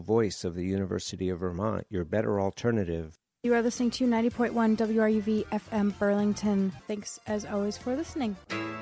voice of the University of Vermont, your better alternative. You are listening to 90.1 WRUV FM Burlington. Thanks, as always, for listening.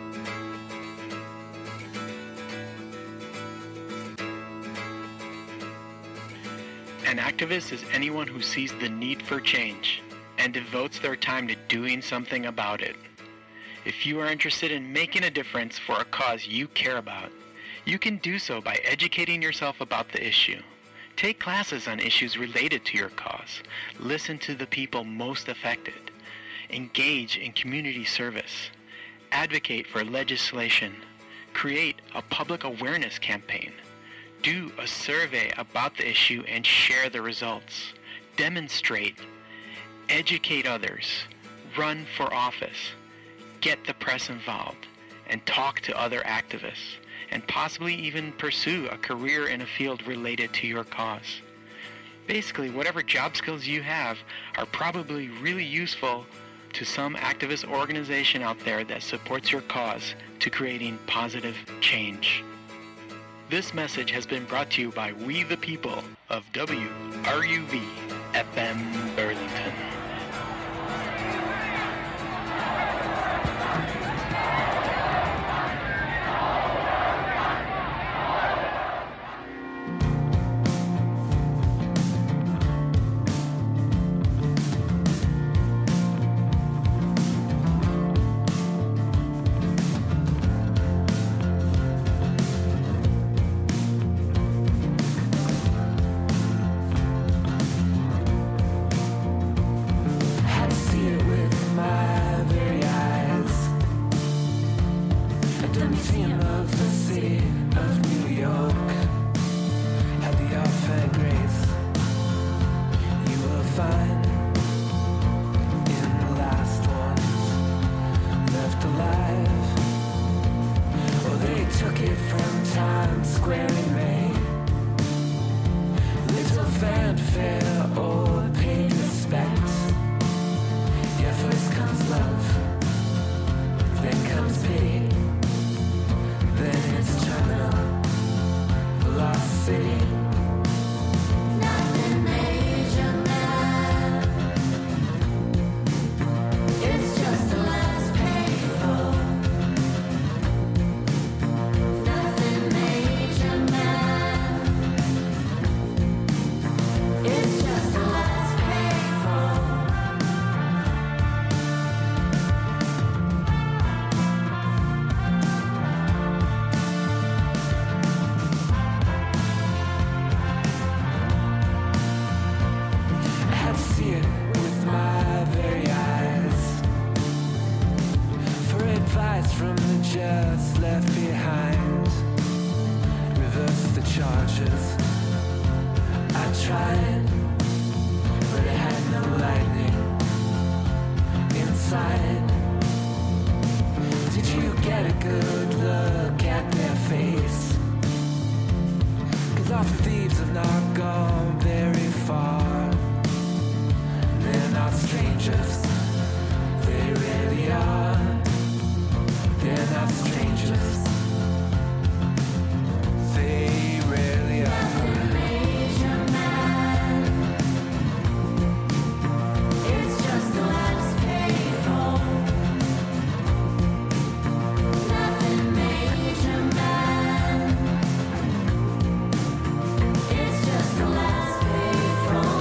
An activist is anyone who sees the need for change and devotes their time to doing something about it. If you are interested in making a difference for a cause you care about, you can do so by educating yourself about the issue. Take classes on issues related to your cause. Listen to the people most affected. Engage in community service. Advocate for legislation. Create a public awareness campaign. Do a survey about the issue and share the results. Demonstrate. Educate others. Run for office. Get the press involved. And talk to other activists. And possibly even pursue a career in a field related to your cause. Basically, whatever job skills you have are probably really useful to some activist organization out there that supports your cause to creating positive change. This message has been brought to you by We the People of WRUV FM Burlington. It's just the last payphone.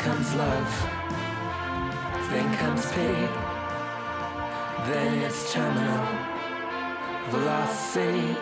comes love, then comes pity, then it's terminal velocity.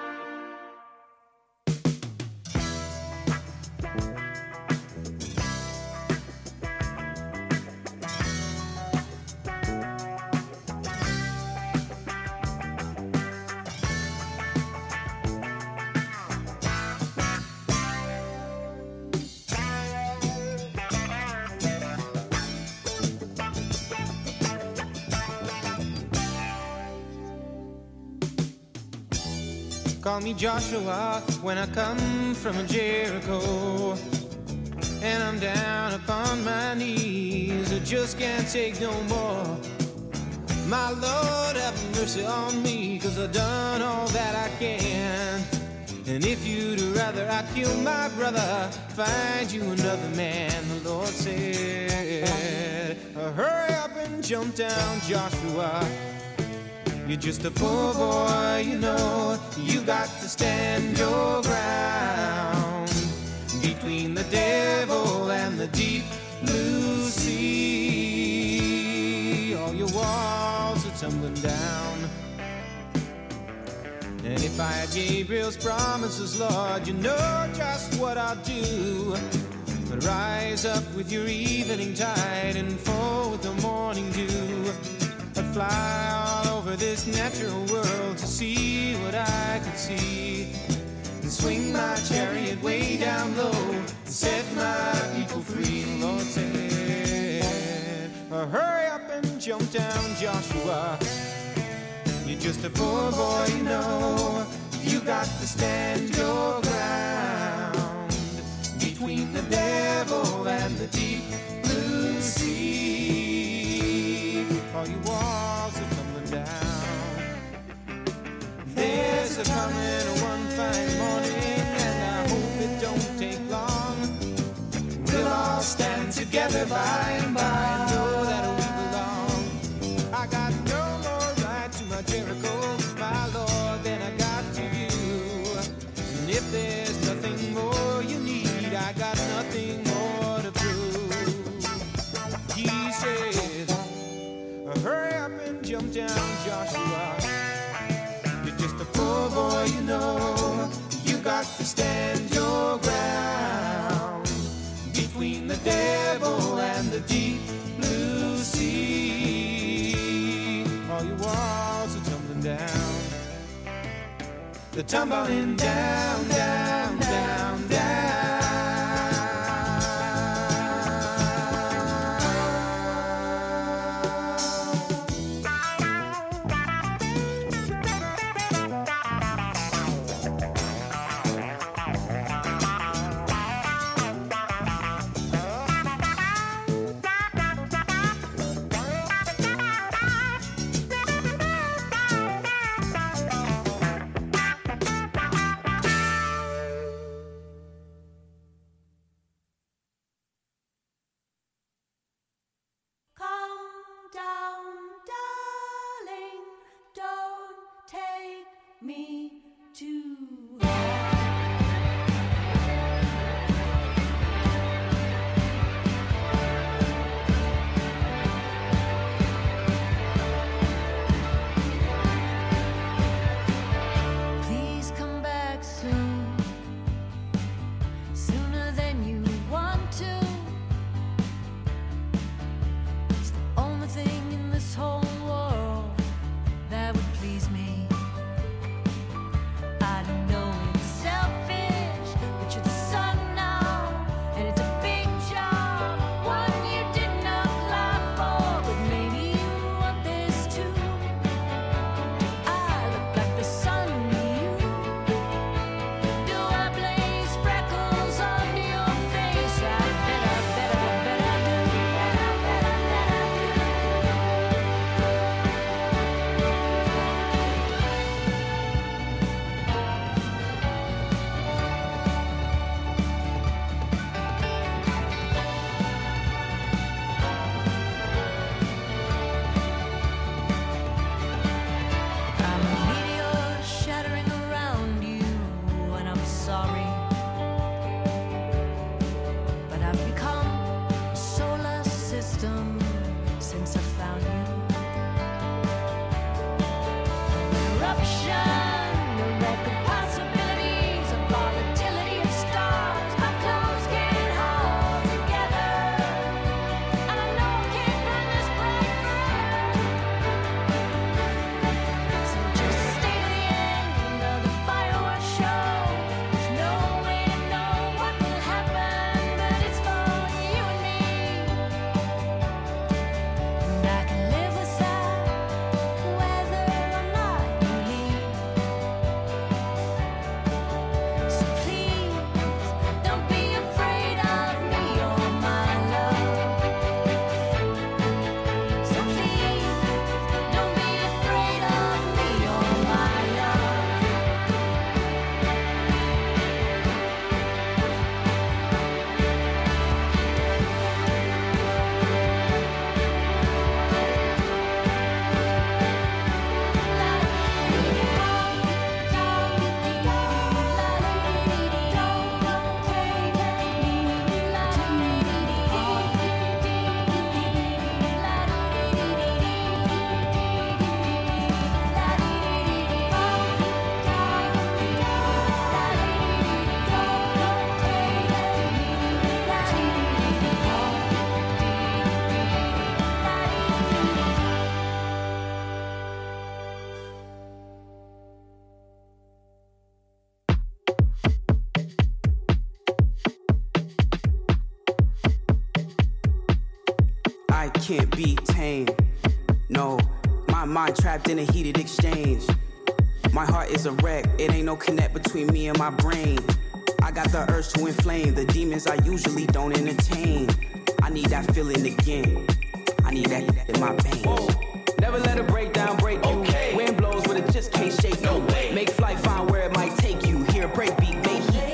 Call me Joshua when I come from Jericho, and I'm down upon my knees. I just can't take no more. My Lord, have mercy on me, 'cause I've done all that I can. And if you'd rather I kill my brother, find you another man, the Lord said. Hurry up and jump down, Joshua. You're just a poor boy, you know. You got to stand your ground between the devil and the deep blue sea. All your walls are tumbling down. And if I had Gabriel's promises, Lord, you know just what I'll do. But rise up with your evening tide and fall with the morning dew. I'd fly all over this natural world to see what I could see, and swing my chariot way down low and set my people free. The Lord said, hurry up and jump down, Joshua. You're just a poor boy, you know. You got to stand your ground between the devil and the deep blue sea. All your walls are tumbling down. There's a coming one fine morning, and I hope it don't take long. We'll all stand together by and by and know that we belong. I got no more right to my Jericho, my Lord, than I got to you. And if there's nothing more you need, I got nothing more to prove. He said, hurry up and jump down, Joshua. You're just a poor boy, you know. You got to stand your ground between the devil and the deep blue sea. All your walls are tumbling down. They're tumbling down, down, down, down. can't be tamed. No, my mind trapped in a heated exchange. My heart is a wreck, it ain't no connect between me and my brain. I got the urge to inflame the demons I usually don't entertain. I need that feeling again. I need that in my veins. Whoa. Never let a breakdown break you. Okay. Wind blows, but it just can't shake you. No way. Make flight, find where it might take you. Hear a break beat, make heat.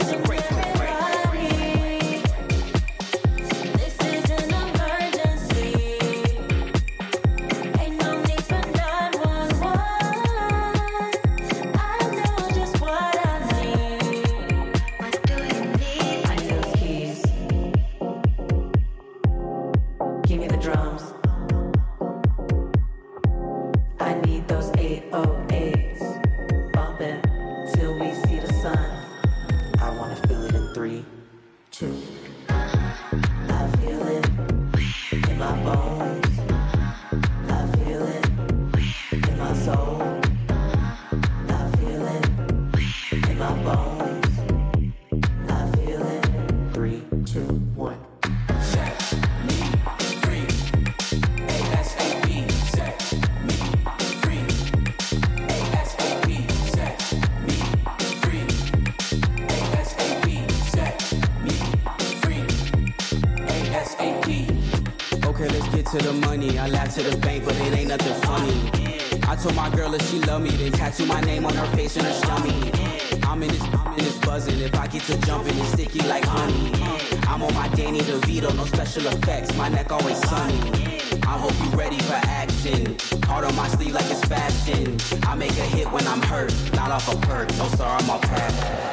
To the bank, but it ain't nothing funny. I told my girl if she love me, then tattoo my name on her face and her stomach. I'm in this buzzing. If I get to jumping, it's sticky like honey. I'm on my Danny DeVito, no special effects. My neck always sunny. I hope you ready for action. Heart on my sleeve like it's fashion. I make a hit when I'm hurt, not off a perk. No star on my path.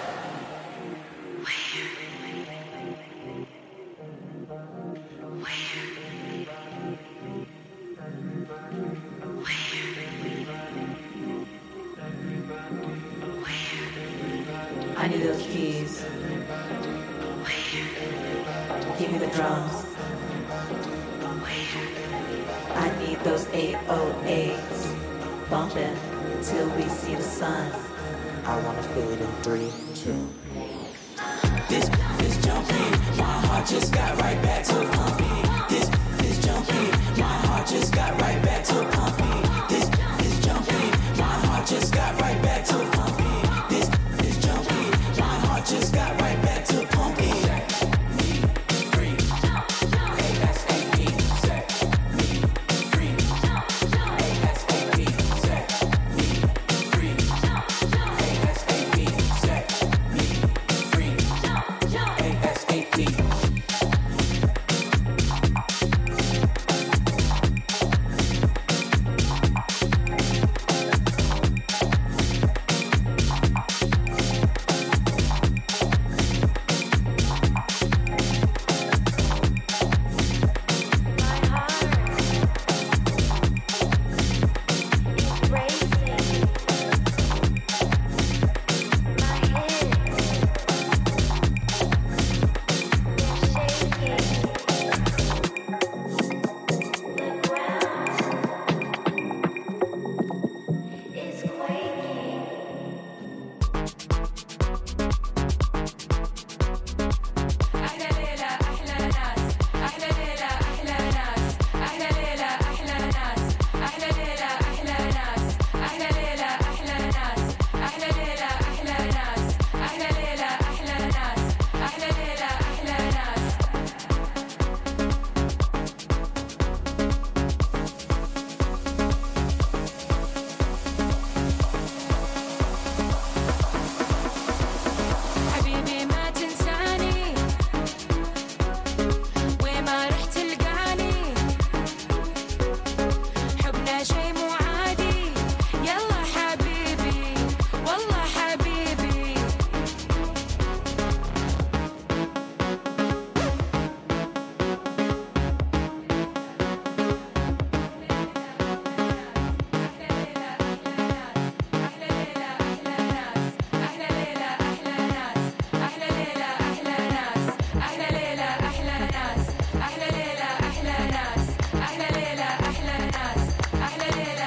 I need those keys. Give me the drums. I need those 808s. Bumping till we see the sun. I wanna feel it in 3, 2. This is jumping. My heart just got right back to pumping. This is jumping. My heart just got right back to pumping. This is jumping. My heart just got right back to pumping. Just got right back to pumping. Set me free. ASAP. Set me free. ASAP. Set me free. ASAP. Set me free. ASAP. شي مو عادي يلا حبيبي والله حبيبي أحلى ليلة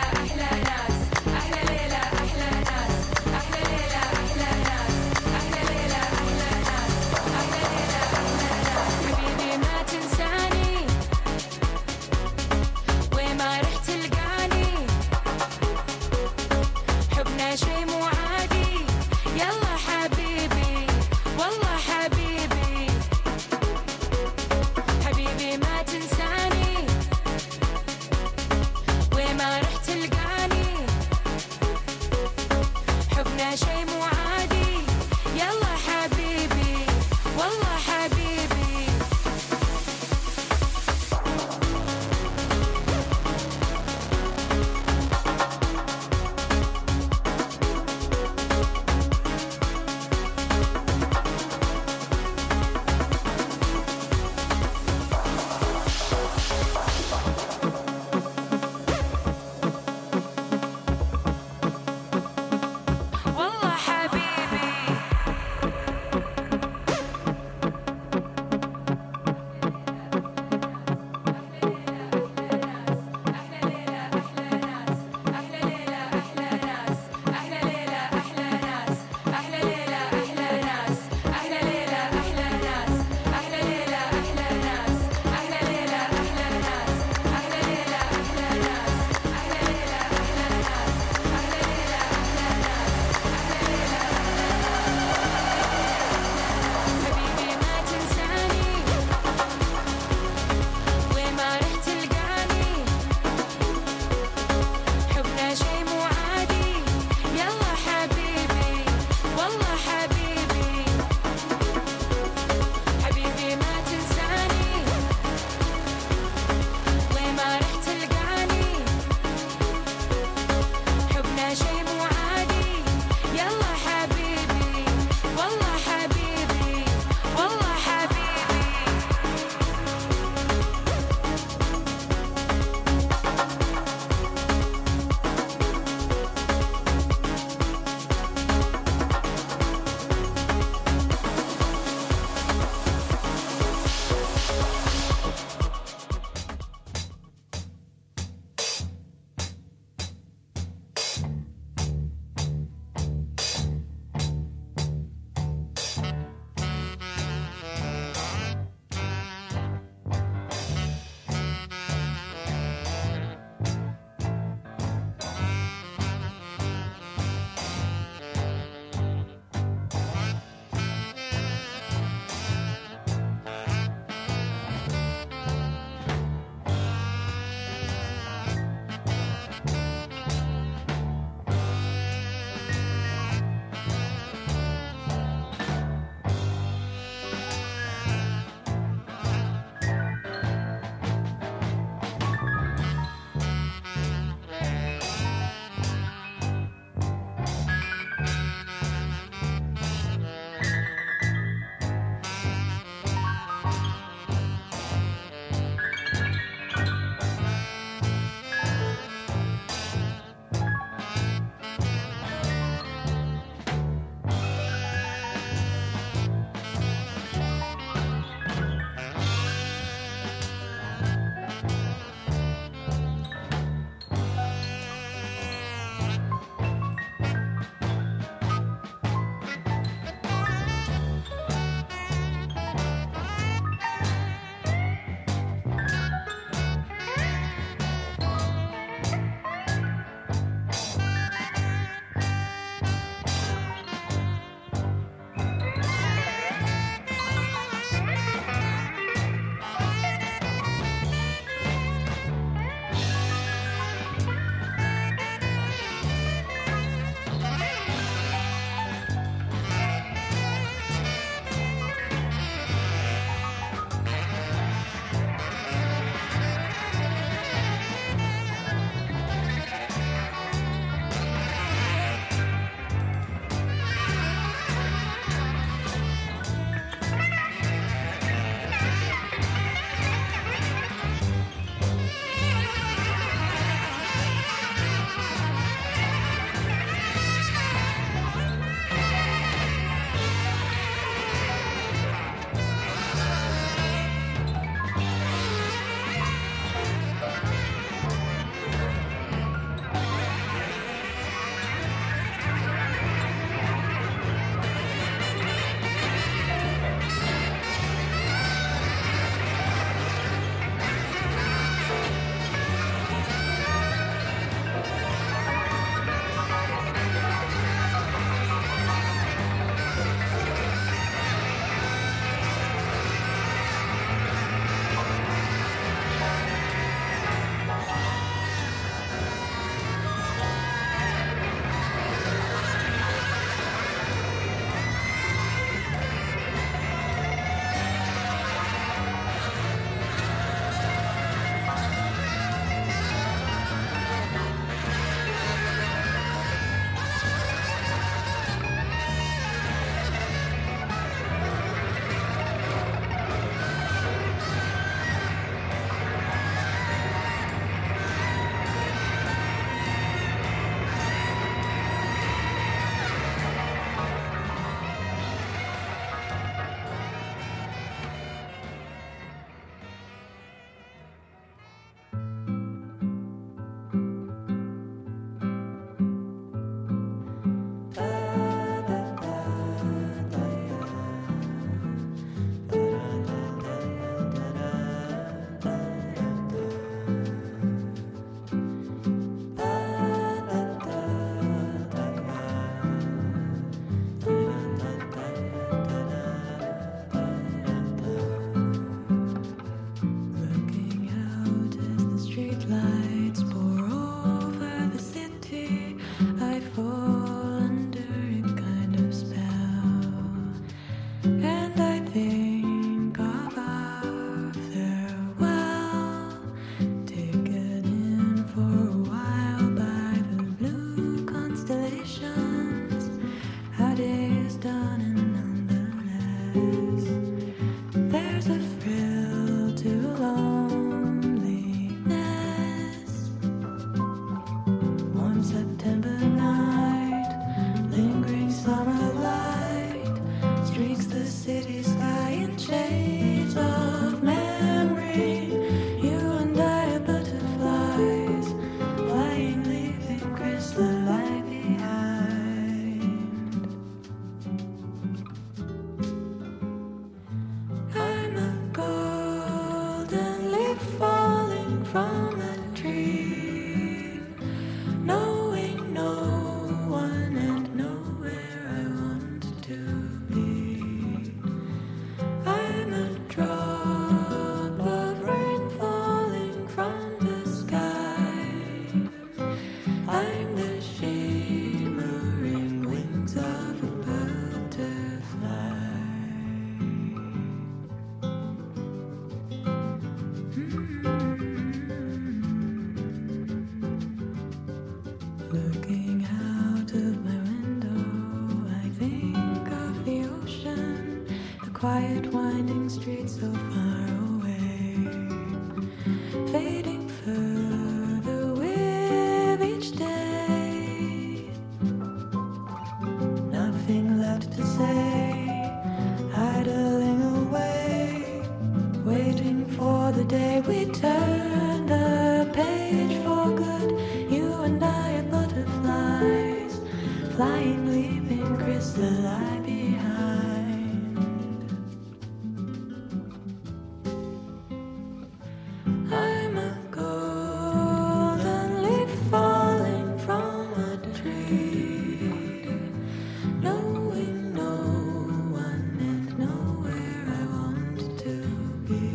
September night, lingering summer light streaks the city sky in shades of memory. You and I are butterflies, flying, leaving chrysolite behind. I'm a golden leaf falling from a tree, knowing no one and nowhere I want to be. I'm a drop of rain falling from the sky. I'm the shimmering wings of a butterfly. Looking out of my window, I think of the ocean, the quiet winding streets so far away, fading further with each day. Nothing left to say, idling away, waiting for the day we turn the page for good. You and I are butterflies, flying, leaving chrysolite behind. I'm a golden leaf falling from a tree, knowing no one and nowhere I want to be.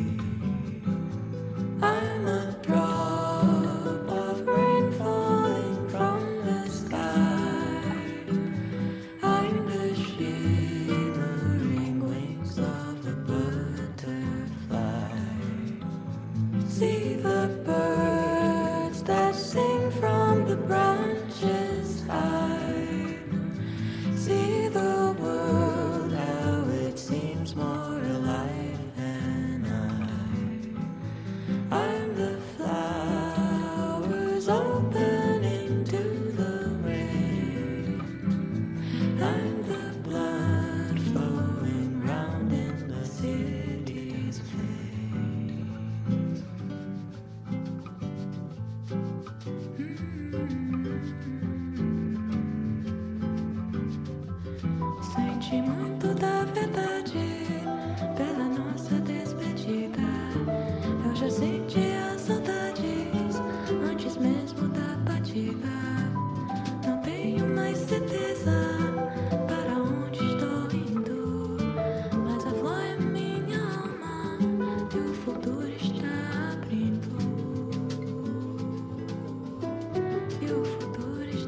I'm a drop of rain falling from the sky. I'm the shimmering wings of a butterfly. See the birds that sing from the branches high. See the world, how it seems more alive than I'm the flowers opening to the rain. I'm the blood flowing round in the city's veins. Sente muito da verdade pela nossa despedida. Eu já senti as saudades antes mesmo da partida. Não tenho mais certeza para onde estou indo, mas a flor é minha alma e o futuro está abrindo. E o futuro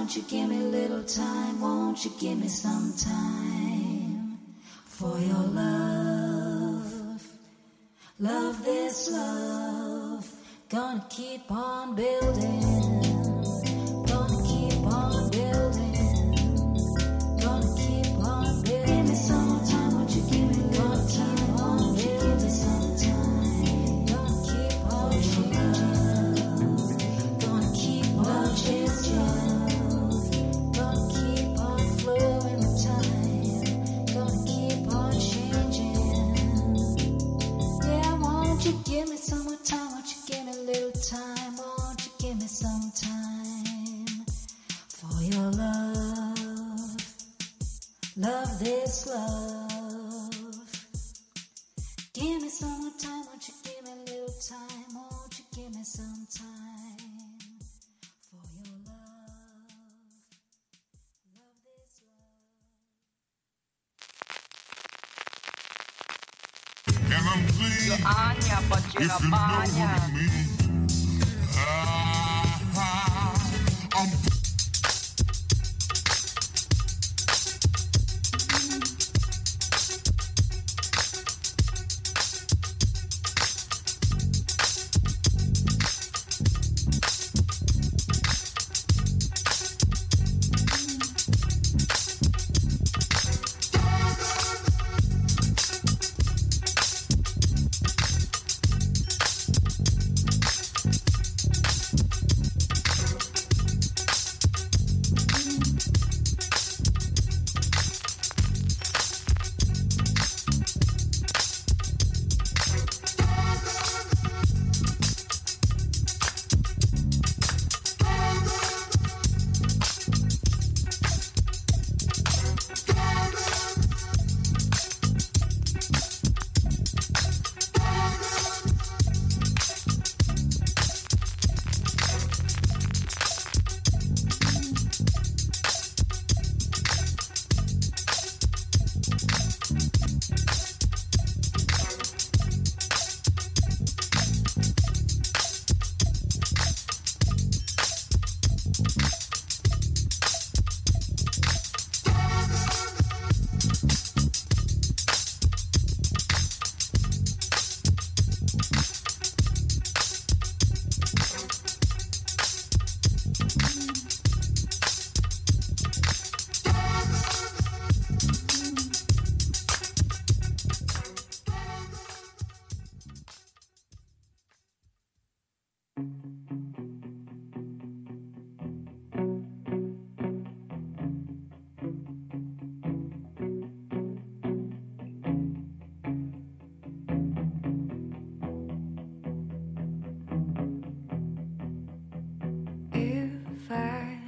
won't you give me a little time? Won't you give me some time for your love? Love this love. Gonna keep on building. Gonna keep on building. Gonna keep on building. Give me some more time, won't you give me a little time? Won't you give me some time? Gonna keep on changing. Gonna keep on changing. Gonna keep on flowing with time. Gonna keep on changing. Yeah, won't you give me some more time? Won't you give me a little time? Won't you give me some time for your love? Love this love. Give me some more time. Won't you give me a little time? Won't you give me some time for your love? Love this love. And I'm pleased You're Anya, but you're if not you know what Anya. it means. I'm If I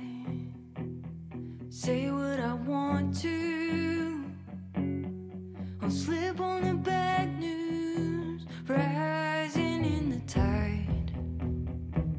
say what I want to, I'll slip on the bad news, rising in the tide.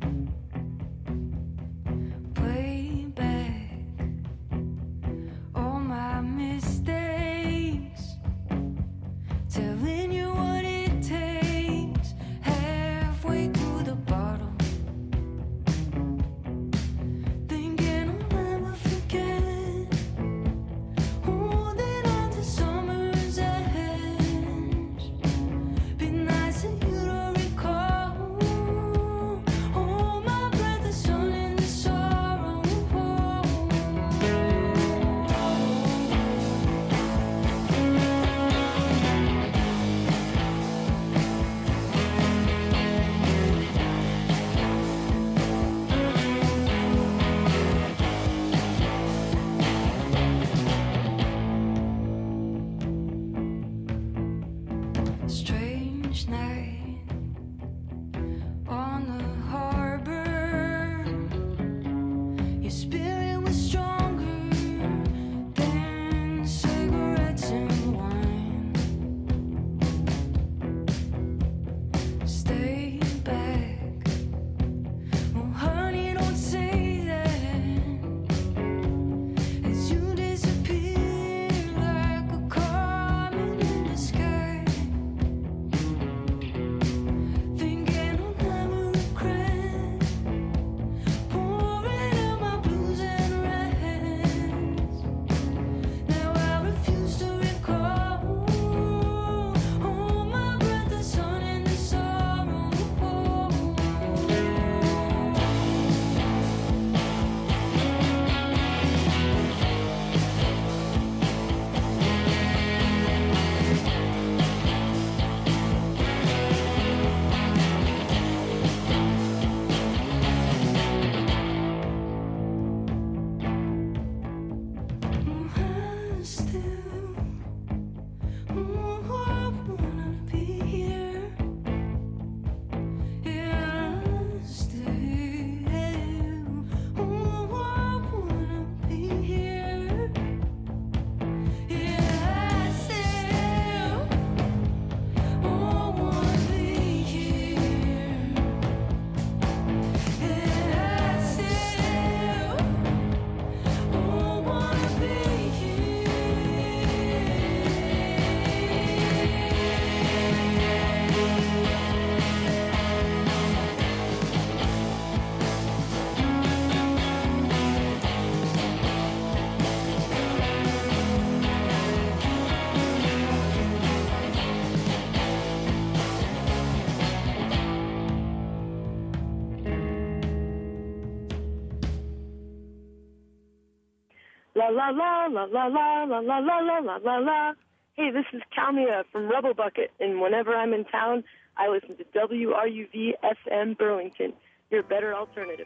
La la la la la la la la la la la la la. Hey, this is Kalmia from Rebel Bucket, and whenever I'm in town, I listen to WRUV FM Burlington, your better alternative.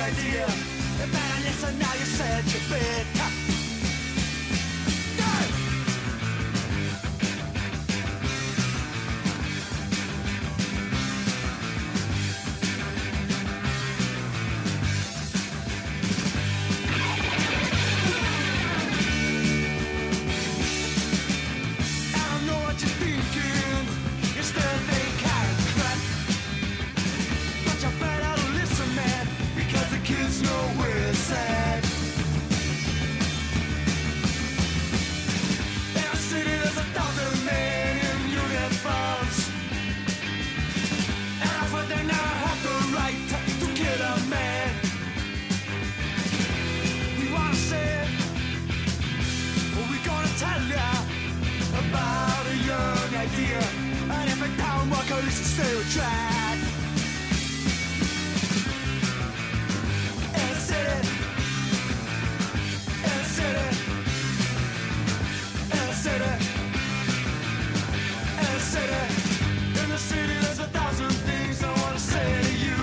idea. And better listen now, you said you bit. Kids know where it's at. In our city there's 1,000 men in uniforms, and I thought they now have the right to kill a man. We wanna say, well, we gonna tell ya about a young idea, and every town walker is a stereotype. In the city there's 1,000 things I wanna say to you.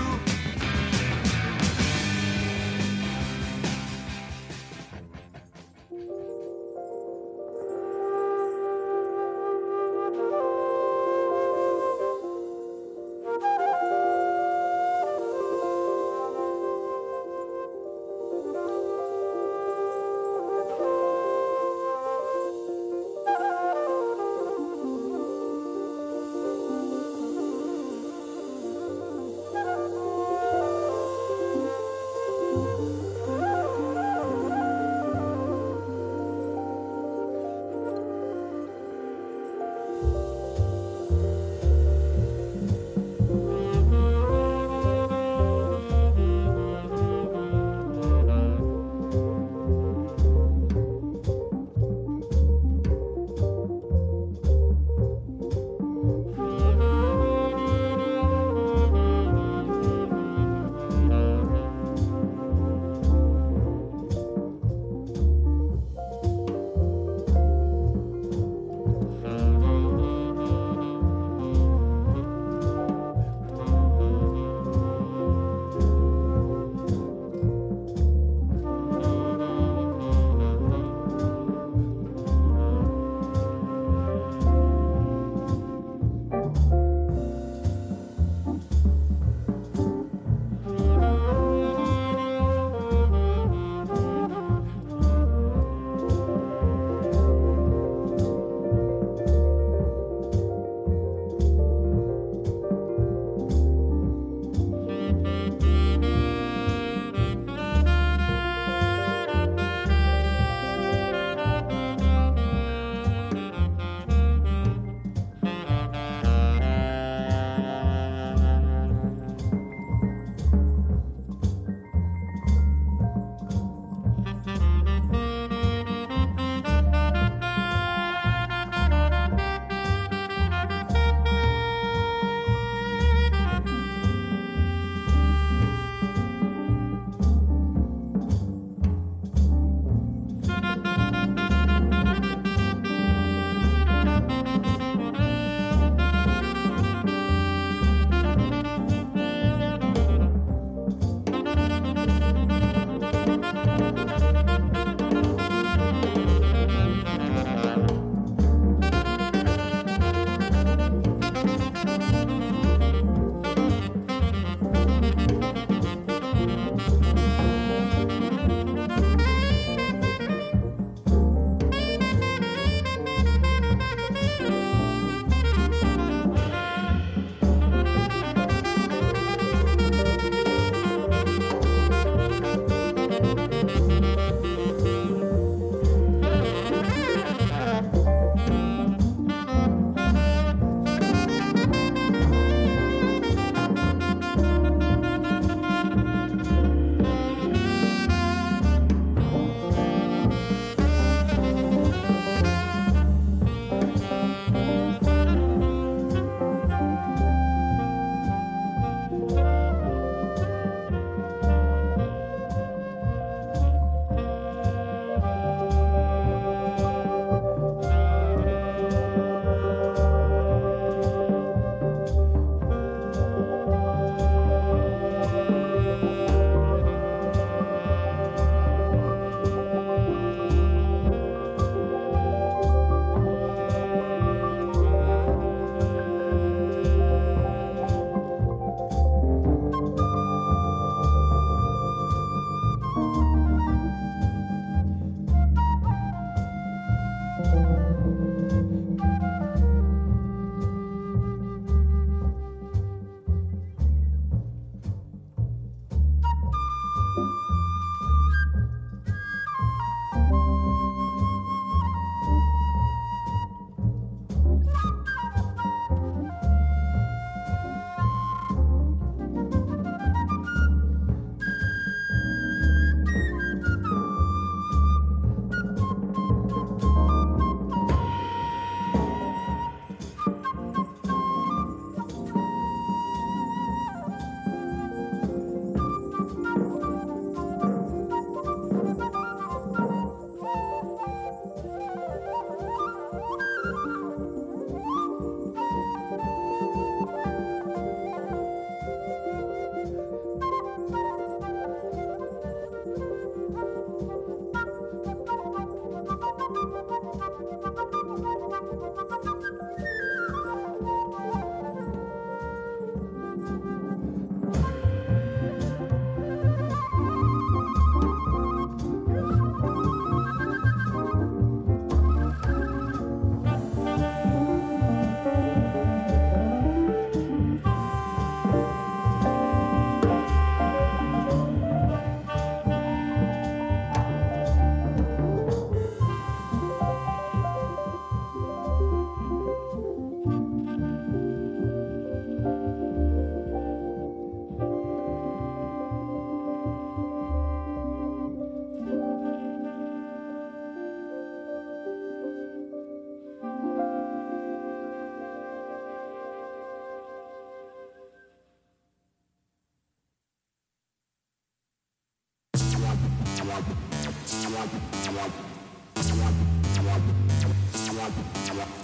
Bye.